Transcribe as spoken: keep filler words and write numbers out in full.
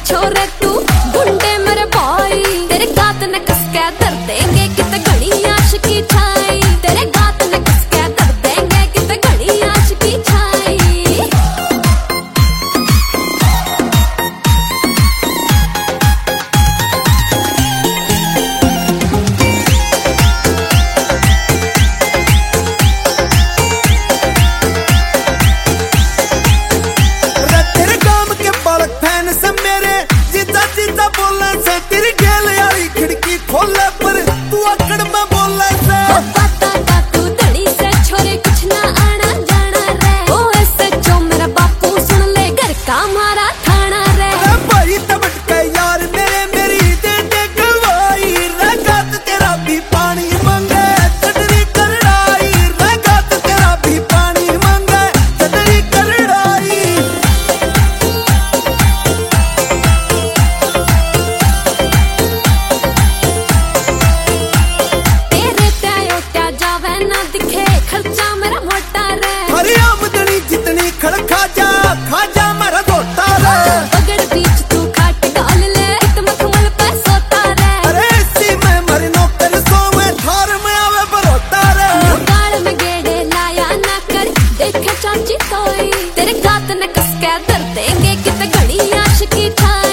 छोरे तू गुंडे मेरे भाई, तेरे गात ने कसके दर देंगे किते घड़ी आशिकी छाई, तेरे गात ने कसके दर देंगे किते घड़ी आशिकी छाई। खोले पर तू अकड़ में बोले से पता का तू धड़ी से छोरे कुछ ना आना जाना रे, ओ ऐसे जो मेरा बापू सुन ले घर का हमारा थाना रे। अरे भाई तबट के यार मेरे मेरी दे दे गवाई, रगात तेरा भी पानी मांगे चटनी करड़ाई, रगात तेरा भी पानी मांगे चटनी करड़ाई। ना दिखे खर्चा मेरा मोटा रे, हरी आमदनी जितनी खड़खा जा खा जा मेरा धोता रे। बगड़ बीच तू खाट डाल ले तुम मखमल पे सोता रे, अरे इसी में मरी नौकर सो में थार में आवे बरोता रे। गाल में गेड़े लाया ना कर देखे चाची तोई, तेरे गात ने कसके दर देंगे किते घड़ी आशिकी छाई।